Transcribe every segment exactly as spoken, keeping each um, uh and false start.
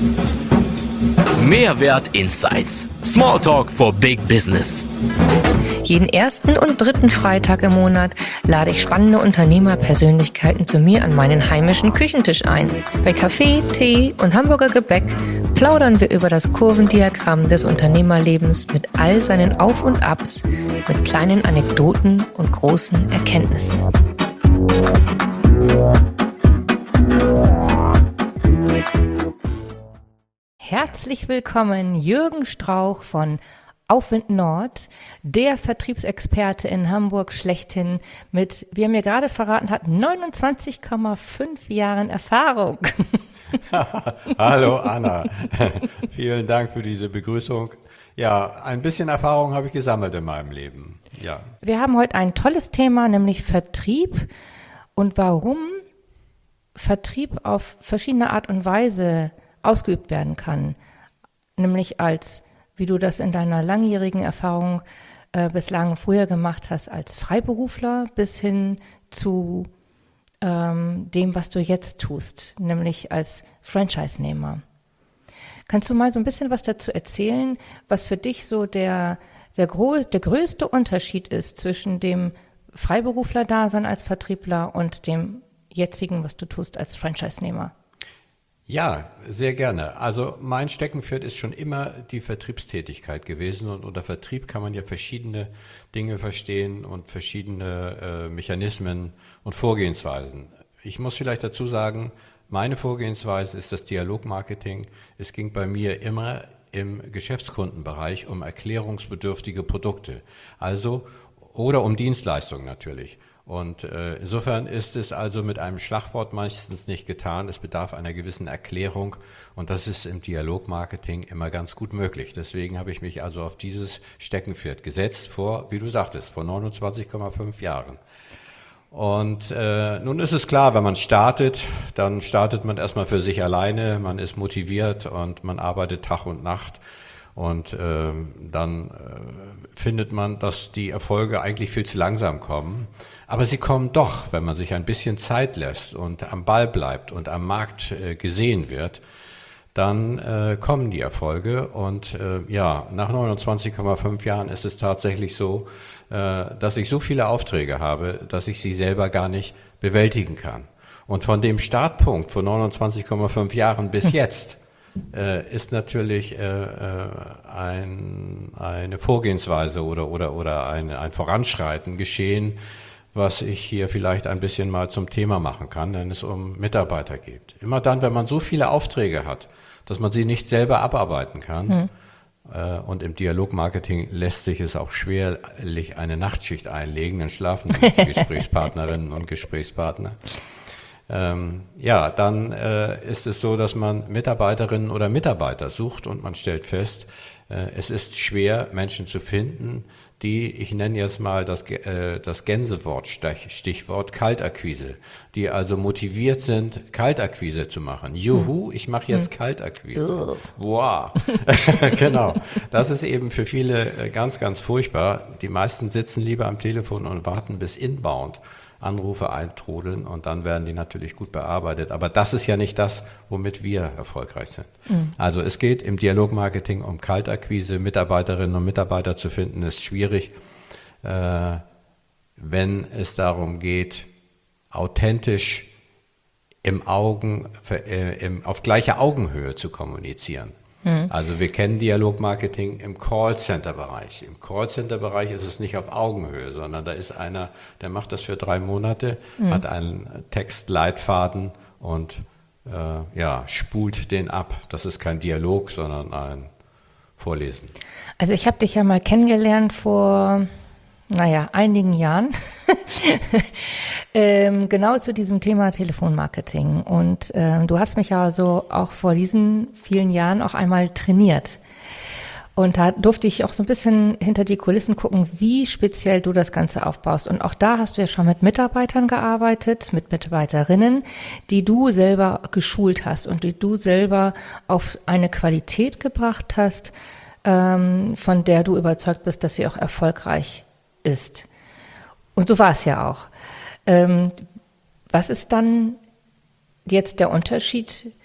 Mehrwert Insights. Smalltalk for Big Business. Jeden ersten und dritten Freitag im Monat lade ich spannende Unternehmerpersönlichkeiten zu mir an meinen heimischen Küchentisch ein. Bei Kaffee, Tee und Hamburger Gebäck plaudern wir über das Kurvendiagramm des Unternehmerlebens mit all seinen Auf und Abs, mit kleinen Anekdoten und großen Erkenntnissen. Herzlich willkommen, Jürgen Strauch von Aufwind Nord, der Vertriebsexperte in Hamburg schlechthin mit, wie er mir gerade verraten hat, neunundzwanzig Komma fünf Jahren Erfahrung. Hallo Anna, vielen Dank für diese Begrüßung. Ja, ein bisschen Erfahrung habe ich gesammelt in meinem Leben. Ja. Wir haben heute ein tolles Thema, nämlich Vertrieb und warum Vertrieb auf verschiedene Art und Weise ausgeübt werden kann, nämlich als, wie du das in deiner langjährigen Erfahrung äh, bislang früher gemacht hast, als Freiberufler bis hin zu ähm, dem, was du jetzt tust, nämlich als Franchise-Nehmer. Kannst du mal so ein bisschen was dazu erzählen, was für dich so der, der, gro- der größte Unterschied ist zwischen dem Freiberufler-Dasein als Vertriebler und dem jetzigen, was du tust als Franchise-Nehmer? Ja, sehr gerne. Also mein Steckenpferd ist schon immer die Vertriebstätigkeit gewesen und unter Vertrieb kann man ja verschiedene Dinge verstehen und verschiedene äh, Mechanismen und Vorgehensweisen. Ich muss vielleicht dazu sagen, meine Vorgehensweise ist das Dialogmarketing. Es ging bei mir immer im Geschäftskundenbereich um erklärungsbedürftige Produkte, also oder um Dienstleistungen natürlich. Und äh, insofern ist es also mit einem Schlagwort meistens nicht getan. Es bedarf einer gewissen Erklärung und das ist im Dialogmarketing immer ganz gut möglich. Deswegen habe ich mich also auf dieses Steckenpferd gesetzt vor, wie du sagtest, vor neunundzwanzig Komma fünf Jahren. Und äh, nun ist es klar, wenn man startet, dann startet man erstmal für sich alleine, man ist motiviert und man arbeitet Tag und Nacht. Und äh, dann äh, findet man, dass die Erfolge eigentlich viel zu langsam kommen. Aber sie kommen doch, wenn man sich ein bisschen Zeit lässt und am Ball bleibt und am Markt äh, gesehen wird, dann äh, kommen die Erfolge. Und äh, ja, nach neunundzwanzig Komma fünf Jahren ist es tatsächlich so, äh, dass ich so viele Aufträge habe, dass ich sie selber gar nicht bewältigen kann. Und von dem Startpunkt von neunundzwanzig Komma fünf Jahren bis jetzt Äh, ist natürlich äh, äh, ein, eine Vorgehensweise oder, oder, oder ein, ein Voranschreiten geschehen, was ich hier vielleicht ein bisschen mal zum Thema machen kann, wenn es um Mitarbeiter geht. Immer dann, wenn man so viele Aufträge hat, dass man sie nicht selber abarbeiten kann, mhm. äh, und im Dialogmarketing lässt sich es auch schwerlich eine Nachtschicht einlegen, dann schlafen die Gesprächspartnerinnen und Gesprächspartner. Ähm, ja, dann äh, ist es so, dass man Mitarbeiterinnen oder Mitarbeiter sucht und man stellt fest, äh, es ist schwer, Menschen zu finden, die, ich nenne jetzt mal das, äh, das Gänsewort, Stichwort Kaltakquise, die also motiviert sind, Kaltakquise zu machen. Juhu, ich mache jetzt Kaltakquise. Wow, genau. Das ist eben für viele ganz, ganz furchtbar. Die meisten sitzen lieber am Telefon und warten bis inbound Anrufe eintrudeln und dann werden die natürlich gut bearbeitet. Aber das ist ja nicht das, womit wir erfolgreich sind. Mhm. Also es geht im Dialogmarketing um Kaltakquise. Mitarbeiterinnen und Mitarbeiter zu finden, ist schwierig, äh, wenn es darum geht, authentisch im Augen, äh, im, auf gleicher Augenhöhe zu kommunizieren. Also wir kennen Dialogmarketing im Callcenter-Bereich. Im Callcenter-Bereich ist es nicht auf Augenhöhe, sondern da ist einer, der macht das für drei Monate, mhm. hat einen Textleitfaden und äh, ja, spult den ab. Das ist kein Dialog, sondern ein Vorlesen. Also ich habe dich ja mal kennengelernt vor, naja, einigen Jahren, ähm, genau zu diesem Thema Telefonmarketing. Und ähm, du hast mich ja so auch vor diesen vielen Jahren auch einmal trainiert. Und da durfte ich auch so ein bisschen hinter die Kulissen gucken, wie speziell du das Ganze aufbaust. Und auch da hast du ja schon mit Mitarbeitern gearbeitet, mit Mitarbeiterinnen, die du selber geschult hast und die du selber auf eine Qualität gebracht hast, ähm, von der du überzeugt bist, dass sie auch erfolgreich ist. Und so war es ja auch. Ähm, was ist dann jetzt der Unterschied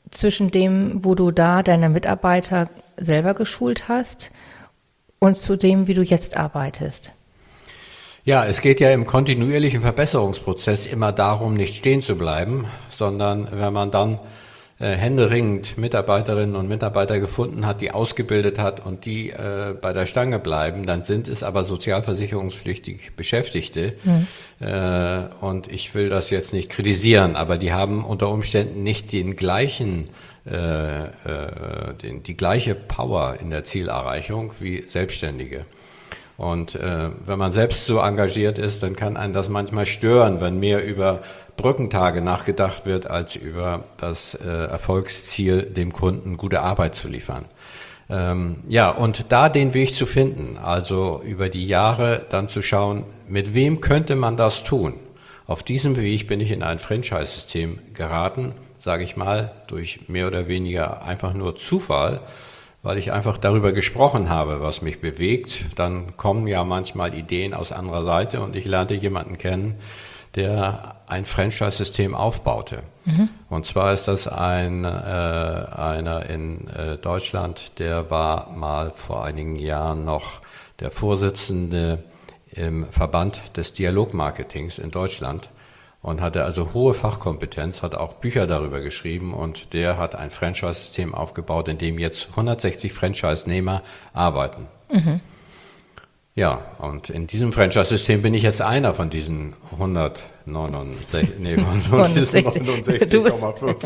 zwischen dem, wo du da deine Mitarbeiter selber geschult hast und zu dem, wie du jetzt arbeitest? Ja, es geht ja im kontinuierlichen Verbesserungsprozess immer darum, nicht stehen zu bleiben, sondern wenn man dann äh, händeringend Mitarbeiterinnen und Mitarbeiter gefunden hat, die ausgebildet hat und die äh, bei der Stange bleiben, dann sind es aber sozialversicherungspflichtig Beschäftigte. Mhm. Äh, und ich will das jetzt nicht kritisieren, aber die haben unter Umständen nicht den gleichen äh, äh, den, die gleiche Power in der Zielerreichung wie Selbstständige. Und äh, wenn man selbst so engagiert ist, dann kann einen das manchmal stören, wenn mehr über Brückentage nachgedacht wird, als über das äh, Erfolgsziel, dem Kunden gute Arbeit zu liefern. Ähm, ja, und da den Weg zu finden, also über die Jahre dann zu schauen, mit wem könnte man das tun? Auf diesem Weg bin ich in ein Franchise-System geraten, sage ich mal, durch mehr oder weniger einfach nur Zufall, weil ich einfach darüber gesprochen habe, was mich bewegt. Dann kommen ja manchmal Ideen aus anderer Seite und ich lernte jemanden kennen, der ein Franchise-System aufbaute. Mhm. Und zwar ist das ein, äh, einer in äh, Deutschland, der war mal vor einigen Jahren noch der Vorsitzende im Verband des Dialogmarketings in Deutschland und hatte also hohe Fachkompetenz, hat auch Bücher darüber geschrieben und der hat ein Franchise-System aufgebaut, in dem jetzt hundertsechzig Franchise-Nehmer arbeiten. Mhm. Ja, und in diesem Franchise-System bin ich jetzt einer von diesen hundertneunundsechzig, nee, von diesen neunundsechzig Komma fünf.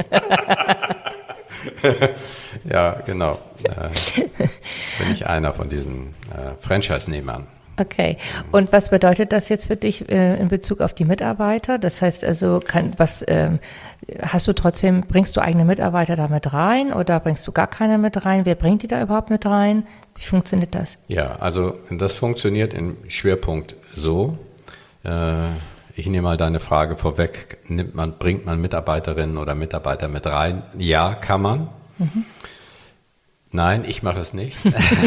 Ja, genau. Äh, bin ich einer von diesen äh, Franchise-Nehmern. Okay. Und was bedeutet das jetzt für dich äh, in Bezug auf die Mitarbeiter? Das heißt also, kann, was ähm, hast du trotzdem, bringst du eigene Mitarbeiter da mit rein oder bringst du gar keine mit rein? Wer bringt die da überhaupt mit rein? Wie funktioniert das? Ja, also das funktioniert im Schwerpunkt so. Äh, ich nehme mal deine Frage vorweg. Nimmt man, bringt man Mitarbeiterinnen oder Mitarbeiter mit rein? Ja, kann man. Mhm. Nein, ich mache es nicht.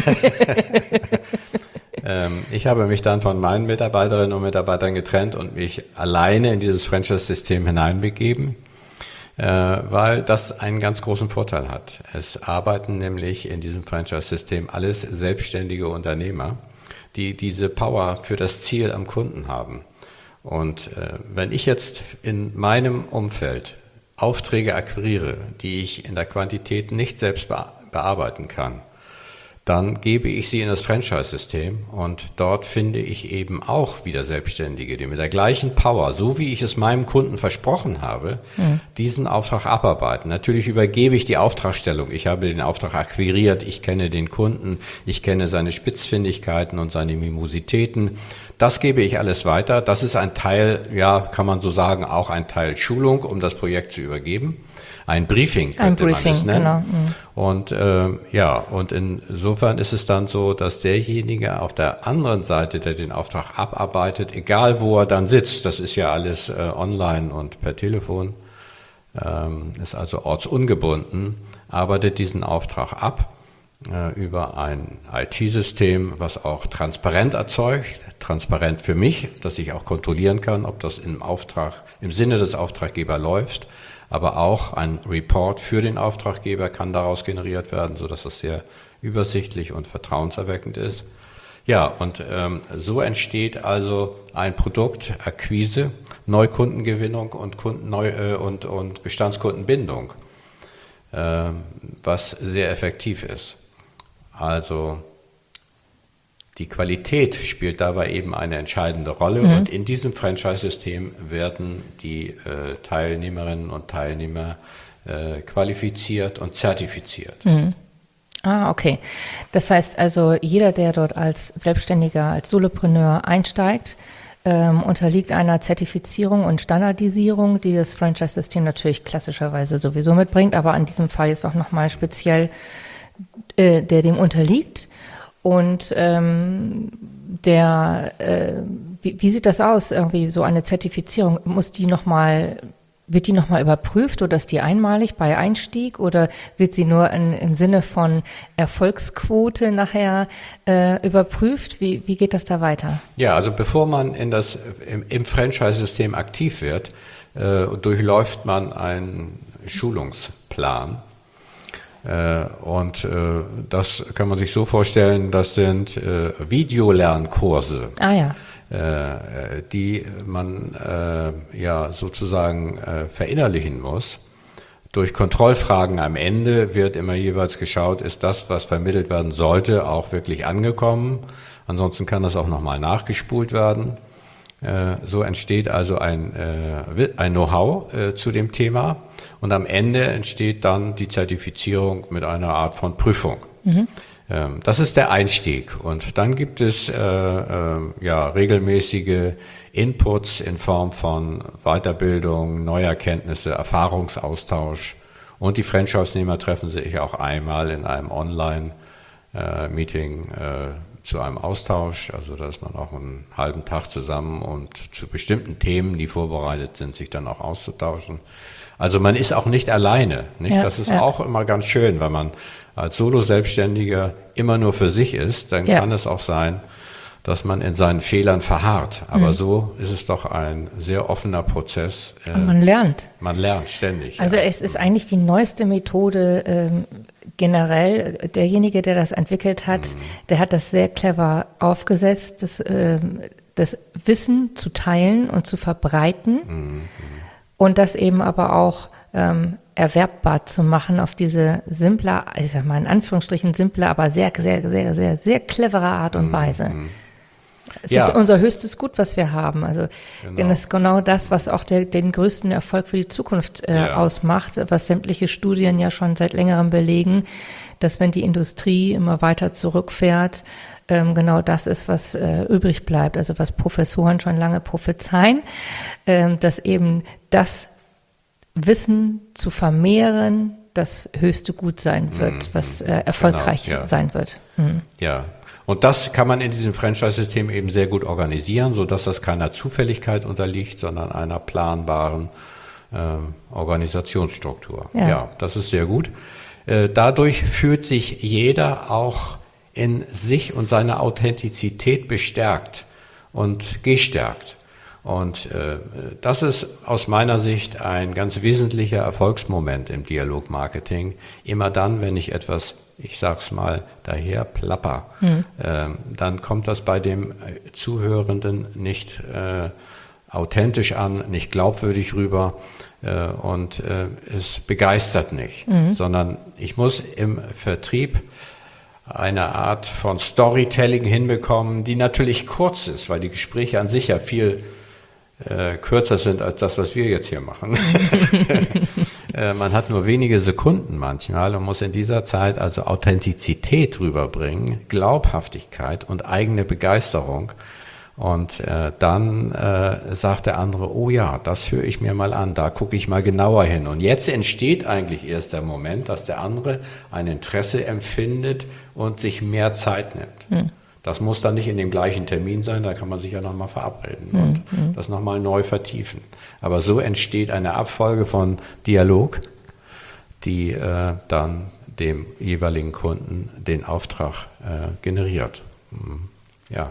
Ich habe mich dann von meinen Mitarbeiterinnen und Mitarbeitern getrennt und mich alleine in dieses Franchise-System hineinbegeben, weil das einen ganz großen Vorteil hat. Es arbeiten nämlich in diesem Franchise-System alles selbstständige Unternehmer, die diese Power für das Ziel am Kunden haben. Und wenn ich jetzt in meinem Umfeld Aufträge akquiriere, die ich in der Quantität nicht selbst bearbeiten kann, dann gebe ich sie in das Franchise-System und dort finde ich eben auch wieder Selbstständige, die mit der gleichen Power, so wie ich es meinem Kunden versprochen habe, mhm. diesen Auftrag abarbeiten. Natürlich übergebe ich die Auftragstellung. Ich habe den Auftrag akquiriert, ich kenne den Kunden, ich kenne seine Spitzfindigkeiten und seine Mimositäten. Das gebe ich alles weiter. Das ist ein Teil, ja, kann man so sagen, auch ein Teil Schulung, um das Projekt zu übergeben. Ein Briefing könnte ein Briefing, man es nennen. Genau. Mhm. Und äh, ja, und insofern ist es dann so, dass derjenige auf der anderen Seite, der den Auftrag abarbeitet, egal wo er dann sitzt, das ist ja alles äh, online und per Telefon, ähm, ist also ortsungebunden, arbeitet diesen Auftrag ab äh, über ein I T-System, was auch transparent erzeugt, transparent für mich, dass ich auch kontrollieren kann, ob das im Auftrag, im Sinne des Auftraggebers läuft. Aber auch ein Report für den Auftraggeber kann daraus generiert werden, sodass das sehr übersichtlich und vertrauenserweckend ist. Ja, und ähm, so entsteht also ein Produkt, Akquise, Neukundengewinnung und, Kunden, Neu- äh, und, und Bestandskundenbindung, äh, was sehr effektiv ist. Also die Qualität spielt dabei eben eine entscheidende Rolle mhm. und in diesem Franchise-System werden die äh, Teilnehmerinnen und Teilnehmer äh, qualifiziert und zertifiziert. Mhm. Ah, okay. Das heißt also, jeder, der dort als Selbstständiger, als Solopreneur einsteigt, ähm, unterliegt einer Zertifizierung und Standardisierung, die das Franchise-System natürlich klassischerweise sowieso mitbringt, aber in diesem Fall ist auch nochmal speziell, äh, der dem unterliegt. Und ähm, der, äh, wie, wie sieht das aus? Irgendwie so eine Zertifizierung, muss die noch mal, wird die nochmal überprüft oder ist die einmalig bei Einstieg oder wird sie nur in, im Sinne von Erfolgsquote nachher äh, überprüft? Wie, wie geht das da weiter? Ja, also bevor man in das, im, im Franchise-System aktiv wird, äh, durchläuft man einen Schulungsplan. Äh, und äh, das kann man sich so vorstellen, das sind äh, Videolernkurse. Ah ja. Äh, die man äh, ja sozusagen äh, verinnerlichen muss. Durch Kontrollfragen am Ende wird immer jeweils geschaut, ist das, was vermittelt werden sollte, auch wirklich angekommen. Ansonsten kann das auch nochmal nachgespult werden. Äh, so entsteht also ein, äh, ein Know-how äh, zu dem Thema und am Ende entsteht dann die Zertifizierung mit einer Art von Prüfung. Mhm. Das ist der Einstieg und dann gibt es äh, äh, ja, regelmäßige Inputs in Form von Weiterbildung, Neuerkenntnisse, Erfahrungsaustausch und die Franchise-Nehmer treffen sich auch einmal in einem Online-Meeting äh, zu einem Austausch, also da ist man auch einen halben Tag zusammen und zu bestimmten Themen, die vorbereitet sind, sich dann auch auszutauschen. Also man ist auch nicht alleine, nicht? Ja, das ist ja. auch immer ganz schön, wenn man als Solo-Selbstständiger immer nur für sich ist, dann ja. kann es auch sein, dass man in seinen Fehlern verharrt. Aber mhm. so ist es doch ein sehr offener Prozess. Und man lernt. Man lernt ständig. Also ja. es ist eigentlich die neueste Methode ähm, generell. Derjenige, der das entwickelt hat, mhm. der hat das sehr clever aufgesetzt, das, ähm, das Wissen zu teilen und zu verbreiten mhm. und das eben aber auch ähm, erwerbbar zu machen auf diese simple, ich sag mal in Anführungsstrichen simple, aber sehr, sehr, sehr, sehr, sehr clevere Art und Weise. Mhm. Es ja. ist unser höchstes Gut, was wir haben. Also genau. das ist genau das, was auch der, den größten Erfolg für die Zukunft äh, ja. ausmacht, was sämtliche Studien ja schon seit längerem belegen, dass wenn die Industrie immer weiter zurückfährt, ähm, genau das ist, was äh, übrig bleibt. Also was Professoren schon lange prophezeien, äh, dass eben das Wissen zu vermehren das höchste Gut sein wird, mhm. was äh, erfolgreich genau, ja. sein wird. Mhm. Ja, und das kann man in diesem Franchise-System eben sehr gut organisieren, sodass das keiner Zufälligkeit unterliegt, sondern einer planbaren äh, Organisationsstruktur. Ja. ja, das ist sehr gut. Äh, dadurch fühlt sich jeder auch in sich und seiner Authentizität bestärkt und gestärkt. Und äh, das ist aus meiner Sicht ein ganz wesentlicher Erfolgsmoment im Dialogmarketing. Immer dann, wenn ich etwas, ich sag's mal, daher plapper, mhm. äh, dann kommt das bei dem Zuhörenden nicht äh, authentisch an, nicht glaubwürdig rüber äh, und äh, es begeistert nicht, mhm. sondern ich muss im Vertrieb eine Art von Storytelling hinbekommen, die natürlich kurz ist, weil die Gespräche an sich ja viel Äh, kürzer sind als das, was wir jetzt hier machen. äh, man hat nur wenige Sekunden manchmal und muss in dieser Zeit also Authentizität rüberbringen, Glaubhaftigkeit und eigene Begeisterung. Und äh, dann äh, sagt der andere, oh ja, das höre ich mir mal an, da gucke ich mal genauer hin. Und jetzt entsteht eigentlich erst der Moment, dass der andere ein Interesse empfindet und sich mehr Zeit nimmt. Hm. Das muss dann nicht in dem gleichen Termin sein, da kann man sich ja nochmal verabreden mhm. und das nochmal neu vertiefen. Aber so entsteht eine Abfolge von Dialog, die äh, dann dem jeweiligen Kunden den Auftrag äh, generiert. Mhm. Ja.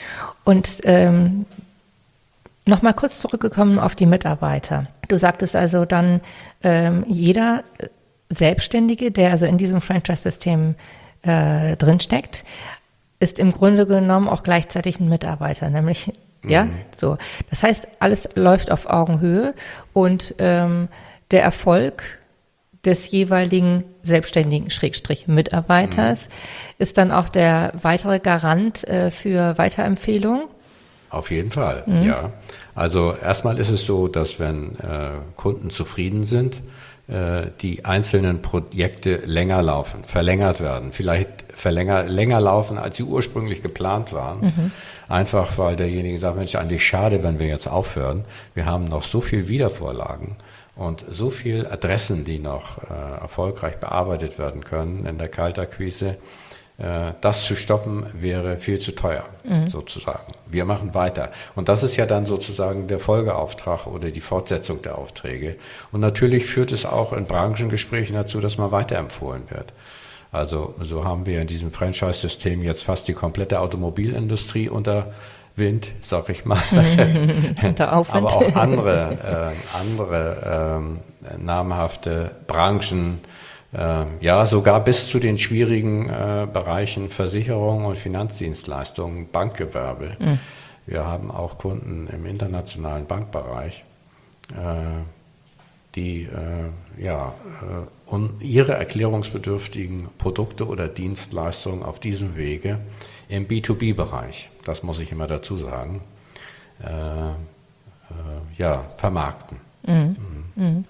Und ähm, nochmal kurz zurückgekommen auf die Mitarbeiter. Du sagtest also dann, ähm, jeder Selbstständige, der also in diesem Franchise-System äh, drinsteckt, ist im Grunde genommen auch gleichzeitig ein Mitarbeiter, nämlich, mhm. ja, so. Das heißt, alles läuft auf Augenhöhe und ähm, der Erfolg des jeweiligen selbstständigen Schrägstrich Mitarbeiters mhm. ist dann auch der weitere Garant äh, für Weiterempfehlung? Auf jeden Fall, mhm. ja. Also erstmal ist es so, dass wenn äh, Kunden zufrieden sind, die einzelnen Projekte länger laufen, verlängert werden, vielleicht verlänger, länger laufen, als sie ursprünglich geplant waren. Mhm. Einfach, weil derjenige sagt, Mensch, eigentlich schade, wenn wir jetzt aufhören. Wir haben noch so viel Wiedervorlagen und so viel Adressen, die noch äh, erfolgreich bearbeitet werden können in der Kaltakquise. Äh, das zu stoppen wäre viel zu teuer, mhm. sozusagen. Wir machen weiter. Und das ist ja dann sozusagen der Folgeauftrag oder die Fortsetzung der Aufträge. Und natürlich führt es auch in Branchengesprächen dazu, dass man weiterempfohlen wird. Also so haben wir in diesem Franchise-System jetzt fast die komplette Automobilindustrie unter Wind, sag ich mal. Unter Aufwind. Aber auch andere, äh, andere ähm, namhafte Branchen, Äh, ja, sogar bis zu den schwierigen äh, Bereichen Versicherung und Finanzdienstleistungen, Bankgewerbe. Mhm. Wir haben auch Kunden im internationalen Bankbereich, äh, die äh, ja, äh, und ihre erklärungsbedürftigen Produkte oder Dienstleistungen auf diesem Wege im B zwei B-Bereich, das muss ich immer dazu sagen, äh, äh, ja, vermarkten. Mhm. Mhm.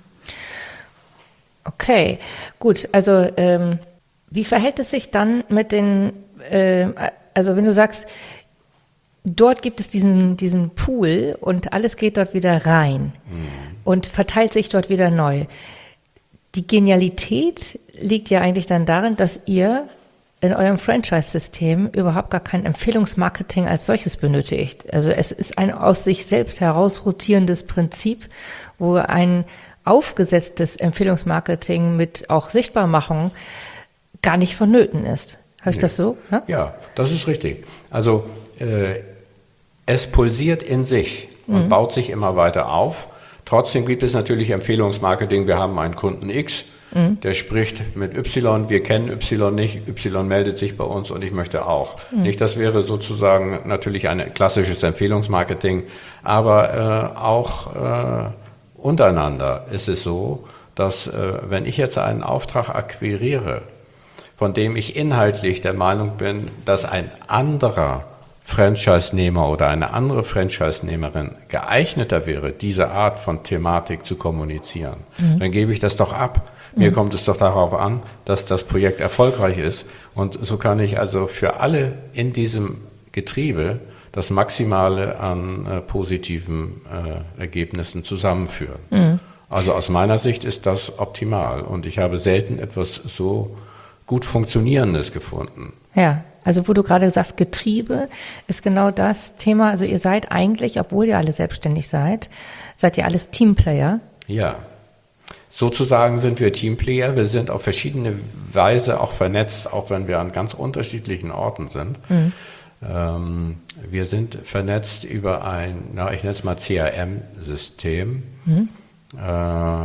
Okay, gut. Also ähm, wie verhält es sich dann mit den, äh, also wenn du sagst, dort gibt es diesen, diesen Pool und alles geht dort wieder rein mhm. und verteilt sich dort wieder neu. Die Genialität liegt ja eigentlich dann darin, dass ihr in eurem Franchise-System überhaupt gar kein Empfehlungsmarketing als solches benötigt. Also es ist ein aus sich selbst heraus rotierendes Prinzip, wo ein aufgesetztes Empfehlungsmarketing mit auch Sichtbarmachung gar nicht vonnöten ist. Habe ich nee. das so? Ja? Ja, das ist richtig. Also äh, es pulsiert in sich und mhm. baut sich immer weiter auf. Trotzdem gibt es natürlich Empfehlungsmarketing. Wir haben einen Kunden X, mhm. der spricht mit Y, wir kennen Y nicht, Y meldet sich bei uns und ich möchte auch. Mhm. Nicht, das wäre sozusagen natürlich ein klassisches Empfehlungsmarketing, aber äh, auch äh, untereinander ist es so, dass äh, wenn ich jetzt einen Auftrag akquiriere, von dem ich inhaltlich der Meinung bin, dass ein anderer Franchise-Nehmer oder eine andere Franchise-Nehmerin geeigneter wäre, diese Art von Thematik zu kommunizieren, mhm. dann gebe ich das doch ab. Mir mhm. kommt es doch darauf an, dass das Projekt erfolgreich ist. Und so kann ich also für alle in diesem Getriebe das Maximale an äh, positiven äh, Ergebnissen zusammenführen. Mhm. Also aus meiner Sicht ist das optimal. Und ich habe selten etwas so gut Funktionierendes gefunden. Ja, also wo du gerade sagst, Getriebe ist genau das Thema. Also ihr seid eigentlich, obwohl ihr alle selbstständig seid, seid ihr alles Teamplayer. Ja, sozusagen sind wir Teamplayer. Wir sind auf verschiedene Weise auch vernetzt, auch wenn wir an ganz unterschiedlichen Orten sind. Mhm. Ähm, wir sind vernetzt über ein, na, ich nenne es mal C R M-System. Mhm. Äh,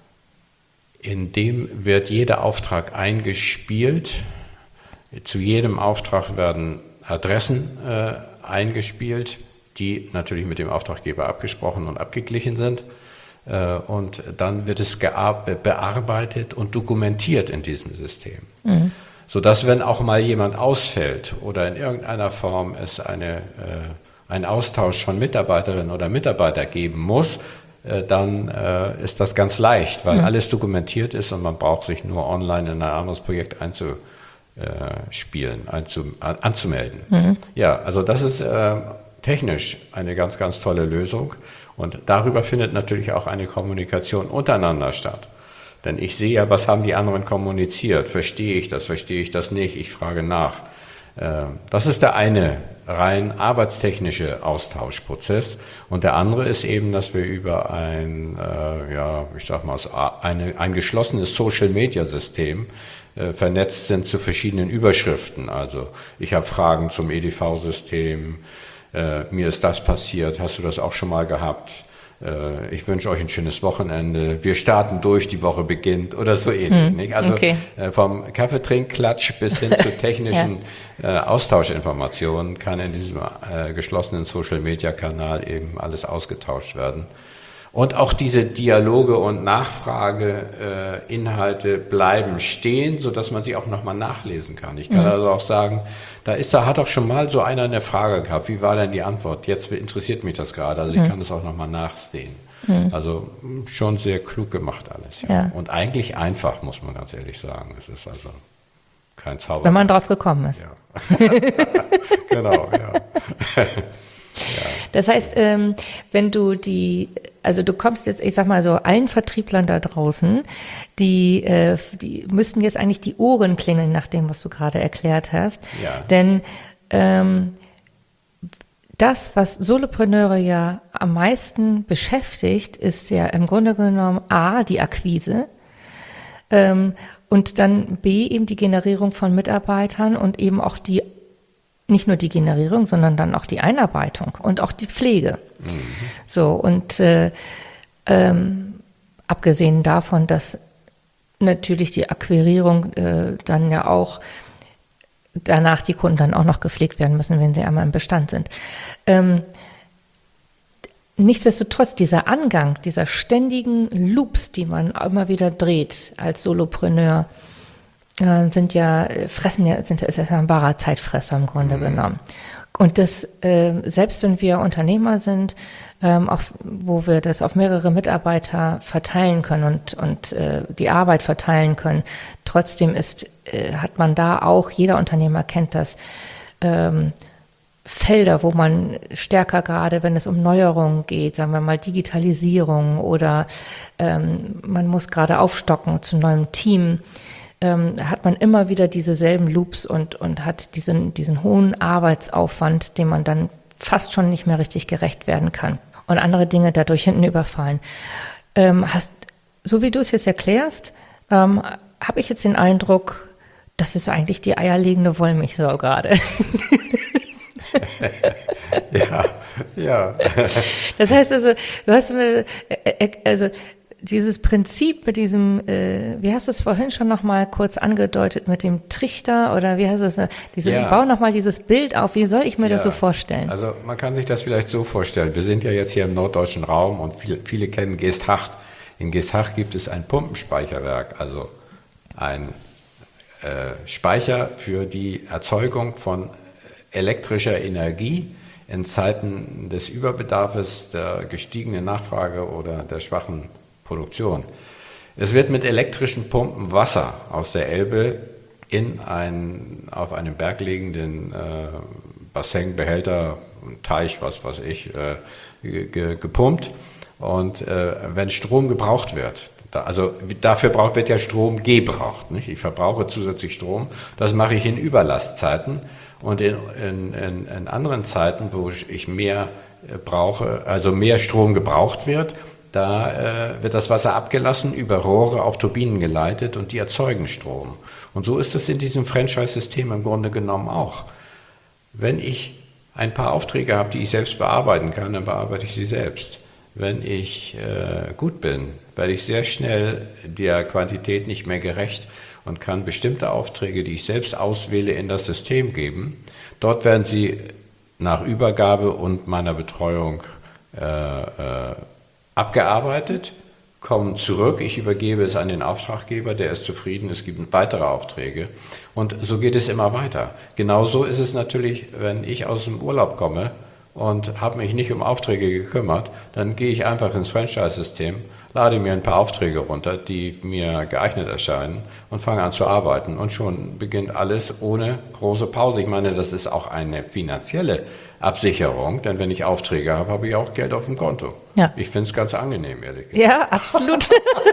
in dem wird jeder Auftrag eingespielt. Zu jedem Auftrag werden Adressen äh, eingespielt, die natürlich mit dem Auftraggeber abgesprochen und abgeglichen sind. Äh, und dann wird es bearbeitet und dokumentiert in diesem System. Mhm. Sodass, wenn auch mal jemand ausfällt oder in irgendeiner Form es eine, äh, einen Austausch von Mitarbeiterinnen oder Mitarbeitern geben muss, äh, dann äh, ist das ganz leicht, weil mhm. alles dokumentiert ist und man braucht sich nur online in ein anderes Projekt einzuspielen, einzu, an, anzumelden. Mhm. Ja, also das ist äh, technisch eine ganz, ganz tolle Lösung und darüber findet natürlich auch eine Kommunikation untereinander statt. Denn ich sehe ja, was haben die anderen kommuniziert? Verstehe ich das, verstehe ich das nicht? Ich frage nach. Das ist der eine rein arbeitstechnische Austauschprozess. Und der andere ist eben, dass wir über ein, ja, ich sag mal, eine, ein geschlossenes Social-Media-System vernetzt sind zu verschiedenen Überschriften. Also ich habe Fragen zum E D V-System, mir ist das passiert, hast du das auch schon mal gehabt? Ich wünsche euch ein schönes Wochenende. Wir starten durch, die Woche beginnt oder so ähnlich. Hm, nicht? Also okay. Vom Kaffeetrink-Klatsch bis hin zu technischen ja. Austauschinformationen kann in diesem geschlossenen Social-Media-Kanal eben alles ausgetauscht werden. Und auch diese Dialoge und Nachfrageinhalte äh, bleiben stehen, sodass man sie auch nochmal nachlesen kann. Ich kann mhm. also auch sagen, da ist, da hat auch schon mal so einer eine Frage gehabt. Wie war denn die Antwort? Jetzt interessiert mich das gerade. Also ich mhm. kann das auch nochmal nachsehen. Mhm. Also schon sehr klug gemacht alles. Ja. Ja. Und eigentlich einfach, muss man ganz ehrlich sagen. Es ist also kein Zauber. Wenn man drauf gekommen ist. Ja. Genau, ja. Ja. Das heißt, ähm, wenn du die, also du kommst jetzt, ich sag mal so, allen Vertrieblern da draußen, die, äh, die müssten jetzt eigentlich die Ohren klingeln nach dem, was du gerade erklärt hast. Ja. Denn ähm, das, was Solopreneure ja am meisten beschäftigt, ist ja im Grunde genommen A, die Akquise ähm, und dann B, eben die Generierung von Mitarbeitern und eben auch die nicht nur die Generierung, sondern dann auch die Einarbeitung und auch die Pflege. Mhm. So, und äh, ähm, abgesehen davon, dass natürlich die Akquirierung äh, dann ja auch danach die Kunden dann auch noch gepflegt werden müssen, wenn sie einmal im Bestand sind. Ähm, nichtsdestotrotz, dieser Angang, dieser ständigen Loops, die man immer wieder dreht als Solopreneur, äh, sind ja, fressen ja, sind, ist ja ein wahrer Zeitfresser im Grunde mhm. genommen. Und das, äh, selbst wenn wir Unternehmer sind, ähm, auf, wo wir das auf mehrere Mitarbeiter verteilen können und, und äh, die Arbeit verteilen können, trotzdem ist, äh, hat man da auch, jeder Unternehmer kennt das, ähm, Felder, wo man stärker gerade, wenn es um Neuerungen geht, sagen wir mal Digitalisierung oder ähm, man muss gerade aufstocken zu neuem Team, ähm, hat man immer wieder diese selben Loops und, und hat diesen, diesen hohen Arbeitsaufwand, dem man dann fast schon nicht mehr richtig gerecht werden kann und andere Dinge dadurch hinten überfallen. Ähm, hast, so wie du es jetzt erklärst, ähm, habe ich jetzt den Eindruck, das ist eigentlich die eierlegende Wollmilchsau gerade. ja, ja. Das heißt also, du hast äh, äh, also dieses Prinzip mit diesem, äh, wie hast du es vorhin schon noch mal kurz angedeutet, mit dem Trichter oder wie hast du es, diese, ja. bau noch mal dieses Bild auf, wie soll ich mir ja. das so vorstellen? Also man kann sich das vielleicht so vorstellen, wir sind ja jetzt hier im norddeutschen Raum und viele, viele kennen Geesthacht. In Geesthacht gibt es ein Pumpenspeicherwerk, also ein äh, Speicher für die Erzeugung von elektrischer Energie in Zeiten des Überbedarfes, der gestiegenen Nachfrage oder der schwachen Produktion. Es wird mit elektrischen Pumpen Wasser aus der Elbe in ein, auf einem berglegenden äh, Bassin, Behälter, Teich, was weiß ich, äh, ge, gepumpt. Und äh, wenn Strom gebraucht wird, da, also dafür braucht, wird ja Strom gebraucht. Nicht? Ich verbrauche zusätzlich Strom. Das mache ich in Überlastzeiten. Und in, in, in, in anderen Zeiten, wo ich mehr brauche, also mehr Strom gebraucht wird, da äh, wird das Wasser abgelassen, über Rohre auf Turbinen geleitet und die erzeugen Strom. Und so ist es in diesem Franchise-System im Grunde genommen auch. Wenn ich ein paar Aufträge habe, die ich selbst bearbeiten kann, dann bearbeite ich sie selbst. Wenn ich äh, gut bin, werde ich sehr schnell der Quantität nicht mehr gerecht und kann bestimmte Aufträge, die ich selbst auswähle, in das System geben. Dort werden sie nach Übergabe und meiner Betreuung äh, äh, abgearbeitet, kommen zurück, ich übergebe es an den Auftraggeber, der ist zufrieden, es gibt weitere Aufträge und so geht es immer weiter. Genauso ist es natürlich, wenn ich aus dem Urlaub komme und habe mich nicht um Aufträge gekümmert, dann gehe ich einfach ins Franchise-System, lade mir ein paar Aufträge runter, die mir geeignet erscheinen und fange an zu arbeiten und schon beginnt alles ohne große Pause. Ich meine, das ist auch eine finanzielle Absicherung, denn wenn ich Aufträge habe, habe ich auch Geld auf dem Konto. Ja. Ich finde es ganz angenehm, ehrlich gesagt. Ja, absolut.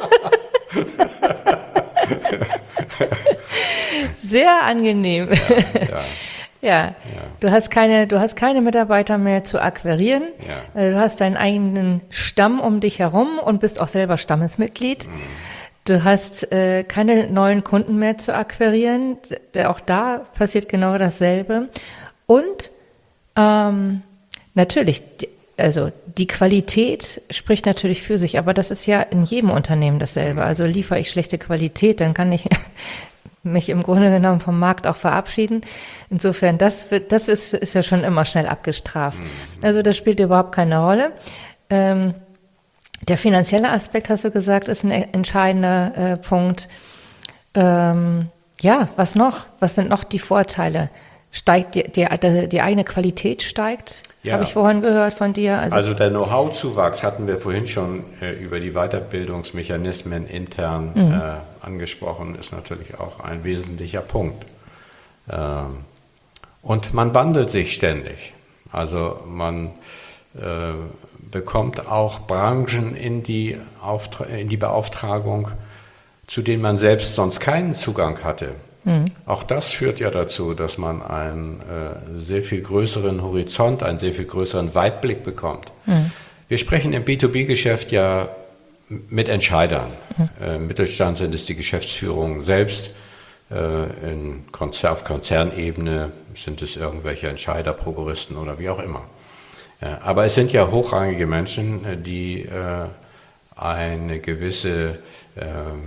Sehr angenehm. Ja, ja. Ja. Ja, du hast keine, du hast keine Mitarbeiter mehr zu akquirieren. Ja. Du hast deinen eigenen Stamm um dich herum und bist auch selber Stammesmitglied. Mhm. Du hast äh, keine neuen Kunden mehr zu akquirieren. Auch da passiert genau dasselbe. Und ähm, natürlich, also die Qualität spricht natürlich für sich, aber das ist ja in jedem Unternehmen dasselbe. Also liefere ich schlechte Qualität, dann kann ich mich im Grunde genommen vom Markt auch verabschieden. Insofern, das wird, das ist, ist ja schon immer schnell abgestraft. Also das spielt überhaupt keine Rolle. Ähm, der finanzielle Aspekt, hast du gesagt, ist ein entscheidender äh, Punkt. Ähm, ja, was noch? Was sind noch die Vorteile? Steigt die, die, die, die eigene Qualität steigt, ja. Habe ich vorhin gehört von dir. Also, also der Know-how-Zuwachs hatten wir vorhin schon äh, über die Weiterbildungsmechanismen intern mhm. äh, angesprochen, ist natürlich auch ein wesentlicher Punkt. Ähm, und man wandelt sich ständig. Also man äh, bekommt auch Branchen in die, Auftra- in die Beauftragung, zu denen man selbst sonst keinen Zugang hatte. Mhm. Auch das führt ja dazu, dass man einen äh, sehr viel größeren Horizont, einen sehr viel größeren Weitblick bekommt. Mhm. Wir sprechen im B zwei B-Geschäft ja mit Entscheidern. Mhm. Äh, Im Mittelstand sind es die Geschäftsführungen selbst. Äh, in Konzer- auf Konzernebene sind es irgendwelche Entscheider, Prokuristen oder wie auch immer. Ja, aber es sind ja hochrangige Menschen, die äh, eine gewisse äh,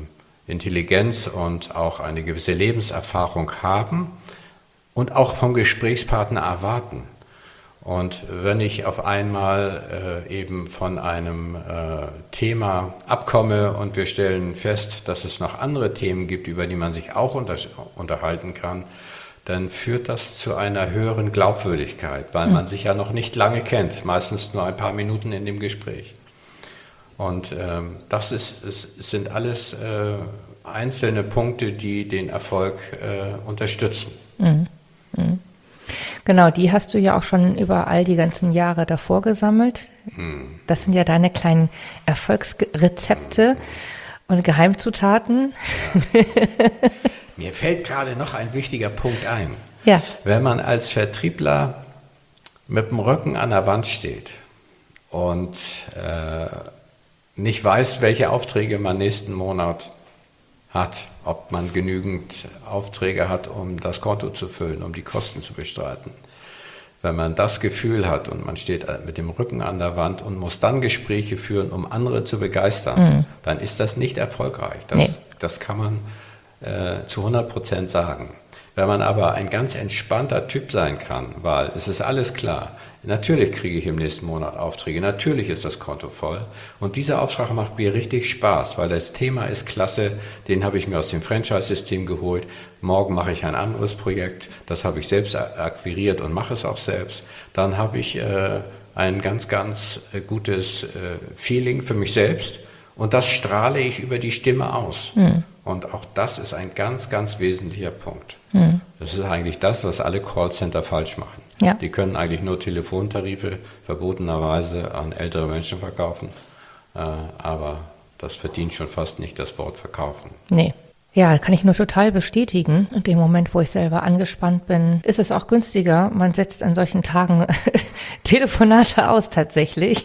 Intelligenz und auch eine gewisse Lebenserfahrung haben und auch vom Gesprächspartner erwarten. Und wenn ich auf einmal äh, eben von einem äh, Thema abkomme und wir stellen fest, dass es noch andere Themen gibt, über die man sich auch unter, unterhalten kann, dann führt das zu einer höheren Glaubwürdigkeit, weil man sich ja noch nicht lange kennt, meistens nur ein paar Minuten in dem Gespräch. Und ähm, das ist, ist, sind alles äh, einzelne Punkte, die den Erfolg äh, unterstützen. Mhm. Mhm. Genau, die hast du ja auch schon über all die ganzen Jahre davor gesammelt. Mhm. Das sind ja deine kleinen Erfolgsrezepte mhm. und Geheimzutaten. Ja. Mir fällt gerade noch ein wichtiger Punkt ein. Ja. Wenn man als Vertriebler mit dem Rücken an der Wand steht und äh, nicht weiß, welche Aufträge man nächsten Monat hat, ob man genügend Aufträge hat, um das Konto zu füllen, um die Kosten zu bestreiten. Wenn man das Gefühl hat und man steht mit dem Rücken an der Wand und muss dann Gespräche führen, um andere zu begeistern, mhm. dann ist das nicht erfolgreich. Das, nee. das kann man äh, zu hundert Prozent sagen. Wenn man aber ein ganz entspannter Typ sein kann, weil es ist alles klar, natürlich kriege ich im nächsten Monat Aufträge, natürlich ist das Konto voll und dieser Auftrag macht mir richtig Spaß, weil das Thema ist klasse, den habe ich mir aus dem Franchise-System geholt, morgen mache ich ein anderes Projekt, das habe ich selbst akquiriert und mache es auch selbst, dann habe ich äh, ein ganz, ganz äh, gutes äh, Feeling für mich selbst und das strahle ich über die Stimme aus. Mhm. Und auch das ist ein ganz, ganz wesentlicher Punkt. Mhm. Das ist eigentlich das, was alle Callcenter falsch machen. Ja. Die können eigentlich nur Telefontarife verbotenerweise an ältere Menschen verkaufen, äh, aber das verdient schon fast nicht das Wort verkaufen. Nee. Ja, kann ich nur total bestätigen. In dem Moment, wo ich selber angespannt bin, ist es auch günstiger. Man setzt an solchen Tagen Telefonate aus tatsächlich.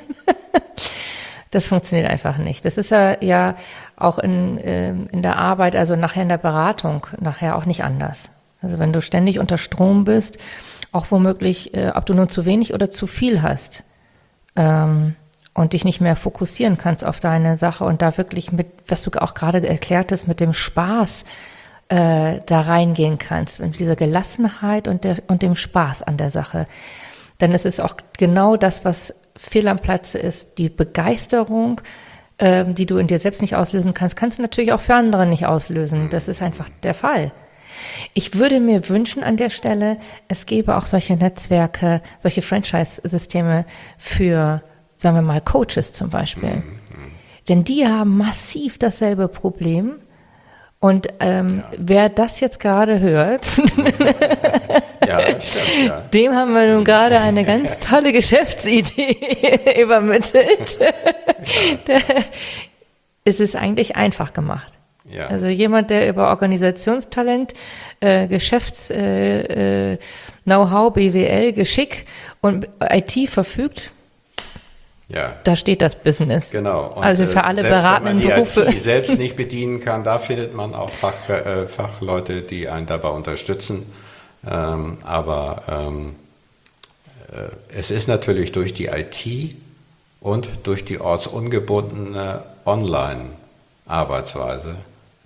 Das funktioniert einfach nicht. Das ist ja, ja auch in, in der Arbeit, also nachher in der Beratung, nachher auch nicht anders. Also wenn du ständig unter Strom bist, auch womöglich, äh, ob du nur zu wenig oder zu viel hast ähm, und dich nicht mehr fokussieren kannst auf deine Sache und da wirklich mit, was du auch gerade erklärt hast, mit dem Spaß äh, da reingehen kannst, mit dieser Gelassenheit und, der, und dem Spaß an der Sache. Denn es ist auch genau das, was fehl am Platze ist, die Begeisterung, äh, die du in dir selbst nicht auslösen kannst, kannst du natürlich auch für andere nicht auslösen. Das ist einfach der Fall. Ich würde mir wünschen an der Stelle, es gäbe auch solche Netzwerke, solche Franchise-Systeme für, sagen wir mal, Coaches zum Beispiel. Mhm. Denn die haben massiv dasselbe Problem. Und ähm, ja. wer das jetzt gerade hört, ja, stimmt, ja. dem haben wir nun gerade eine ganz tolle Geschäftsidee übermittelt. Ja. Es ist eigentlich einfach gemacht. Ja. Also jemand, der über Organisationstalent, äh, Geschäfts-Know-how, äh, äh, B W L, Geschick und I T verfügt, ja. da steht das Business. Genau. Und also für alle beratenden Berufe. Wenn man die I T selbst nicht bedienen kann, da findet man auch Fach, äh, Fachleute, die einen dabei unterstützen. Ähm, aber ähm, äh, es ist natürlich durch die I T und durch die ortsungebundene Online-Arbeitsweise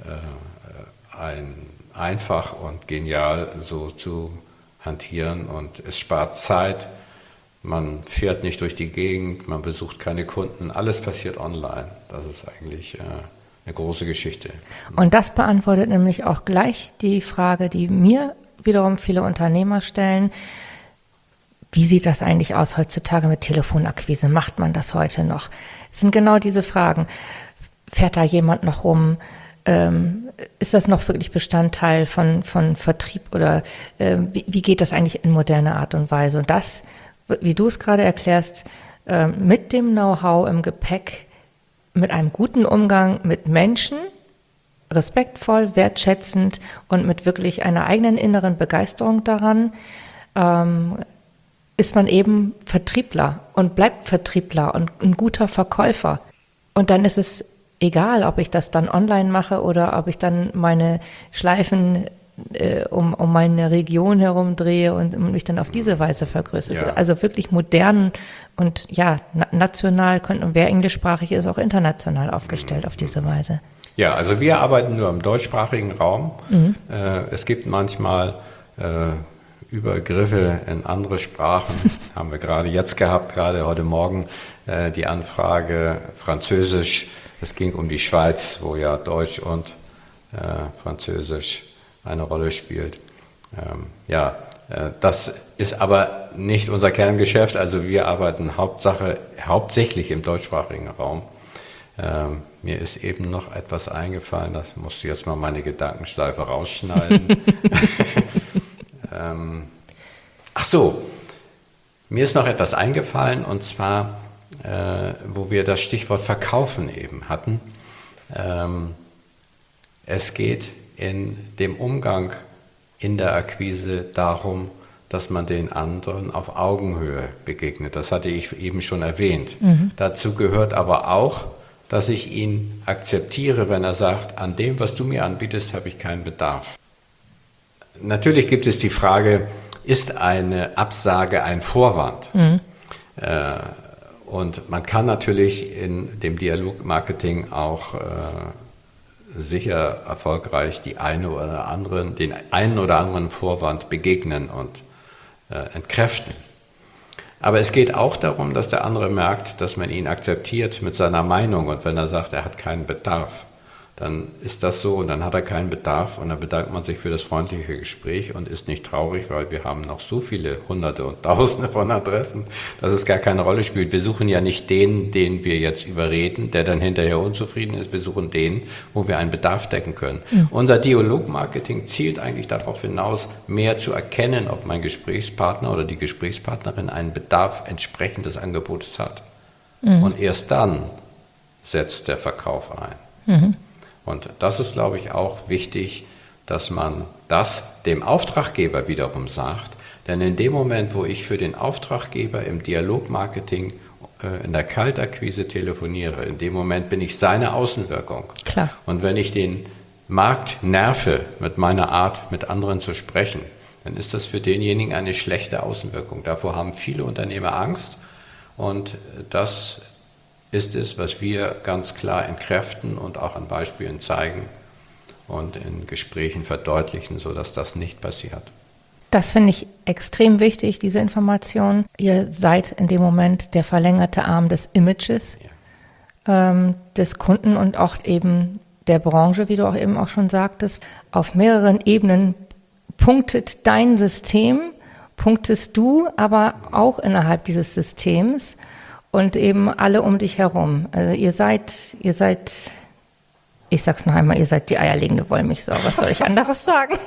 ein, einfach und genial so zu hantieren und es spart Zeit, man fährt nicht durch die Gegend, man besucht keine Kunden, alles passiert online. Das ist eigentlich äh, eine große Geschichte. Und das beantwortet nämlich auch gleich die Frage, die mir wiederum viele Unternehmer stellen, wie sieht das eigentlich aus heutzutage mit Telefonakquise? Macht man das heute noch? Es sind genau diese Fragen. Fährt da jemand noch rum? Ähm, ist das noch wirklich Bestandteil von, von Vertrieb oder ähm, wie, wie geht das eigentlich in moderner Art und Weise? Und das, wie du es gerade erklärst, ähm, mit dem Know-how im Gepäck, mit einem guten Umgang mit Menschen, respektvoll, wertschätzend und mit wirklich einer eigenen inneren Begeisterung daran, ähm, ist man eben Vertriebler und bleibt Vertriebler und ein guter Verkäufer. Und dann ist es egal, ob ich das dann online mache oder ob ich dann meine Schleifen äh, um, um meine Region herum drehe und mich dann auf diese Weise vergrößere. Ja. Also wirklich modern und ja, na- national, und wer englischsprachig ist, auch international aufgestellt auf diese Weise. Ja, also wir arbeiten nur im deutschsprachigen Raum. Mhm. Äh, es gibt manchmal äh, Übergriffe in andere Sprachen. Haben wir gerade jetzt gehabt, gerade heute Morgen äh, die Anfrage Französisch. Es ging um die Schweiz, wo ja Deutsch und äh, Französisch eine Rolle spielt. Ähm, ja, äh, das ist aber nicht unser Kerngeschäft. Also wir arbeiten Hauptsache, hauptsächlich im deutschsprachigen Raum. Ähm, mir ist eben noch etwas eingefallen, das musst du jetzt mal meine Gedankenschleife rausschneiden. ähm, ach so, mir ist noch etwas eingefallen, und zwar, äh, wo wir das Stichwort Verkaufen eben hatten. Ähm, es geht in dem Umgang in der Akquise darum, dass man den anderen auf Augenhöhe begegnet. Das hatte ich eben schon erwähnt. Mhm. Dazu gehört aber auch, dass ich ihn akzeptiere, wenn er sagt, an dem, was du mir anbietest, habe ich keinen Bedarf. Natürlich gibt es die Frage, ist eine Absage ein Vorwand? Mhm. Äh, und man kann natürlich in dem Dialogmarketing auch äh, sicher erfolgreich die eine oder anderen, den einen oder anderen Vorwand begegnen und äh, entkräften. Aber es geht auch darum, dass der andere merkt, dass man ihn akzeptiert mit seiner Meinung, und wenn er sagt, er hat keinen Bedarf, dann ist das so, und dann hat er keinen Bedarf, und dann bedankt man sich für das freundliche Gespräch und ist nicht traurig, weil wir haben noch so viele Hunderte und Tausende von Adressen, dass es gar keine Rolle spielt. Wir suchen ja nicht den, den wir jetzt überreden, der dann hinterher unzufrieden ist. Wir suchen den, wo wir einen Bedarf decken können. Mhm. Unser Dialogmarketing zielt eigentlich darauf hinaus, mehr zu erkennen, ob mein Gesprächspartner oder die Gesprächspartnerin einen Bedarf entsprechend des Angebotes hat. Mhm. Und erst dann setzt der Verkauf ein. Mhm. Und das ist, glaube ich, auch wichtig, dass man das dem Auftraggeber wiederum sagt. Denn in dem Moment, wo ich für den Auftraggeber im Dialogmarketing äh, in der Kaltakquise telefoniere, in dem Moment bin ich seine Außenwirkung. Klar. Und wenn ich den Markt nerve mit meiner Art, mit anderen zu sprechen, dann ist das für denjenigen eine schlechte Außenwirkung. Davor haben viele Unternehmer Angst, und das ist es, was wir ganz klar entkräften und auch an Beispielen zeigen und in Gesprächen verdeutlichen, sodass das nicht passiert. Das finde ich extrem wichtig, diese Information. Ihr seid in dem Moment der verlängerte Arm des Images, ja. ähm, des Kunden und auch eben der Branche, wie du auch eben auch schon sagtest. Auf mehreren Ebenen punktet dein System, punktest du aber auch innerhalb dieses Systems. Und eben alle um dich herum. Also ihr seid, ihr seid, ich sag's noch einmal, ihr seid die eierlegende Wollmilchsau. Was soll ich anderes sagen?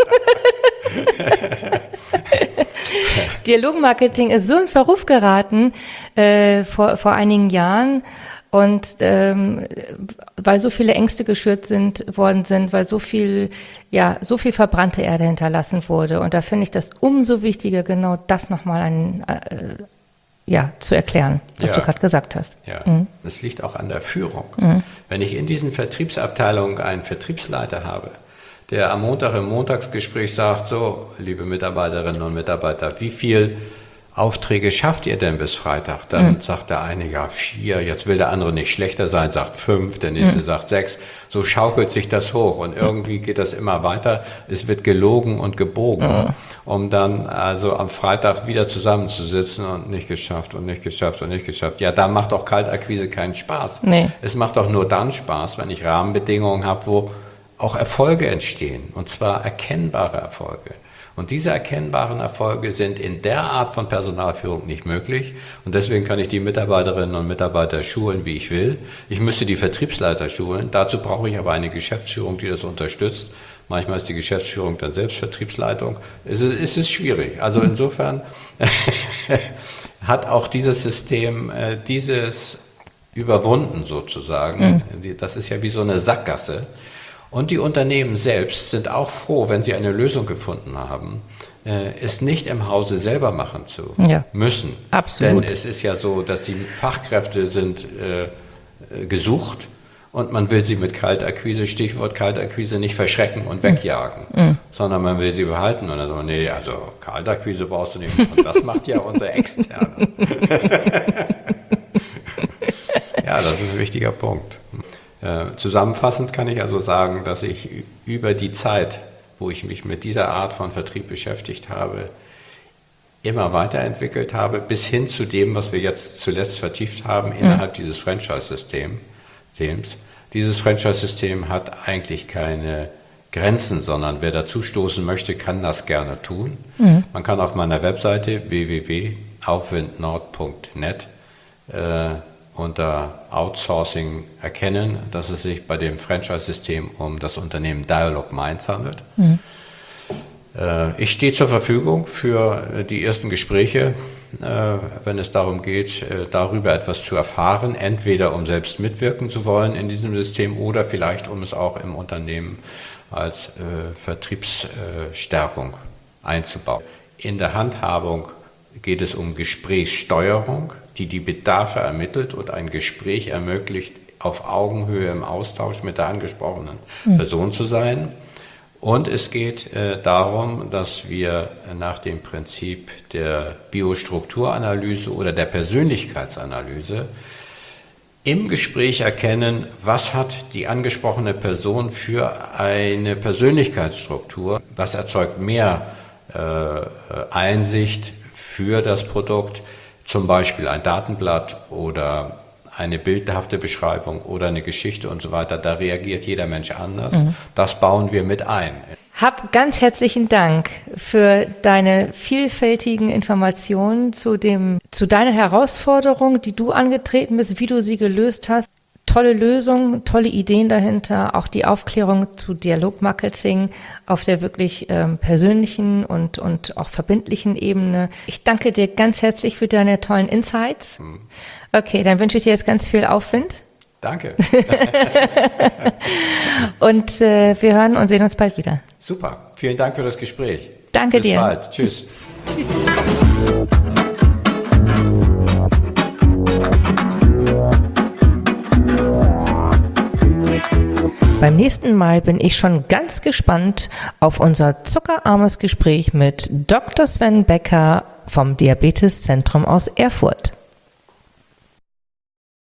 Dialogmarketing ist so in Verruf geraten äh, vor, vor einigen Jahren. Und ähm, weil so viele Ängste geschürt sind, worden sind, weil so viel, ja, so viel verbrannte Erde hinterlassen wurde. Und da finde ich das umso wichtiger, genau das nochmal ein äh, Ja, zu erklären, was ja. du gerade gesagt hast. Ja, mhm. Das liegt auch an der Führung. Mhm. Wenn ich in diesen Vertriebsabteilungen einen Vertriebsleiter habe, der am Montag im Montagsgespräch sagt, so, liebe Mitarbeiterinnen und Mitarbeiter, wie viel Aufträge schafft ihr denn bis Freitag? Dann mhm. sagt der eine, ja, vier, jetzt will der andere nicht schlechter sein, sagt fünf, der nächste mhm. sagt sechs. So schaukelt sich das hoch, und irgendwie geht das immer weiter. Es wird gelogen und gebogen, mhm. um dann also am Freitag wieder zusammenzusitzen und nicht geschafft und nicht geschafft und nicht geschafft. Ja, da macht auch Kaltakquise keinen Spaß. Nee. Es macht doch nur dann Spaß, wenn ich Rahmenbedingungen habe, wo auch Erfolge entstehen, und zwar erkennbare Erfolge. Und diese erkennbaren Erfolge sind in der Art von Personalführung nicht möglich. Und deswegen kann ich die Mitarbeiterinnen und Mitarbeiter schulen, wie ich will. Ich müsste die Vertriebsleiter schulen. Dazu brauche ich aber eine Geschäftsführung, die das unterstützt. Manchmal ist die Geschäftsführung dann selbst Vertriebsleitung. Es ist, es ist schwierig. Also insofern hat auch dieses System äh, dieses überwunden sozusagen. Mhm. Das ist ja wie so eine Sackgasse. Und die Unternehmen selbst sind auch froh, wenn sie eine Lösung gefunden haben, äh, es nicht im Hause selber machen zu ja. müssen. Absolut. Denn es ist ja so, dass die Fachkräfte sind äh, gesucht, und man will sie mit Kaltakquise, Stichwort Kaltakquise, nicht verschrecken und wegjagen, mhm. sondern man will sie behalten. Und dann sagt man, nee, also Kaltakquise brauchst du nicht. Und das macht ja unser Externe. Ja, das ist ein wichtiger Punkt. Äh, zusammenfassend kann ich also sagen, dass ich über die Zeit, wo ich mich mit dieser Art von Vertrieb beschäftigt habe, immer weiterentwickelt habe, bis hin zu dem, was wir jetzt zuletzt vertieft haben innerhalb mhm. dieses Franchise-Systems. Dieses Franchise-System hat eigentlich keine Grenzen, sondern wer dazustoßen möchte, kann das gerne tun. Mhm. Man kann auf meiner Webseite w w w punkt aufwindnord punkt net äh, unter Outsourcing erkennen, dass es sich bei dem Franchise-System um das Unternehmen Dialog Minds handelt. Mhm. Äh, ich stehe zur Verfügung für die ersten Gespräche, äh, wenn es darum geht, äh, darüber etwas zu erfahren, entweder um selbst mitwirken zu wollen in diesem System oder vielleicht um es auch im Unternehmen als äh, Vertriebsstärkung äh, einzubauen. In der Handhabung geht es um Gesprächssteuerung, die die Bedarfe ermittelt und ein Gespräch ermöglicht, auf Augenhöhe im Austausch mit der angesprochenen mhm. Person zu sein. Und es geht äh, darum, dass wir nach dem Prinzip der Biostrukturanalyse oder der Persönlichkeitsanalyse im Gespräch erkennen, was hat die angesprochene Person für eine Persönlichkeitsstruktur, was erzeugt mehr äh, Einsicht für das Produkt, zum Beispiel ein Datenblatt oder eine bildhafte Beschreibung oder eine Geschichte und so weiter. Da reagiert jeder Mensch anders. Mhm. Das bauen wir mit ein. Hab ganz herzlichen Dank für deine vielfältigen Informationen zu dem, zu deiner Herausforderung, die du angetreten bist, wie du sie gelöst hast. Tolle Lösungen, tolle Ideen dahinter, auch die Aufklärung zu Dialogmarketing auf der wirklich ähm, persönlichen und, und auch verbindlichen Ebene. Ich danke dir ganz herzlich für deine tollen Insights. Hm. Okay, dann wünsche ich dir jetzt ganz viel Aufwind. Danke. Und äh, wir hören und sehen uns bald wieder. Super, vielen Dank für das Gespräch. Danke Bis dir. Bis bald, tschüss. Tschüss. Beim nächsten Mal bin ich schon ganz gespannt auf unser zuckerarmes Gespräch mit Doktor Sven Becker vom Diabeteszentrum aus Erfurt.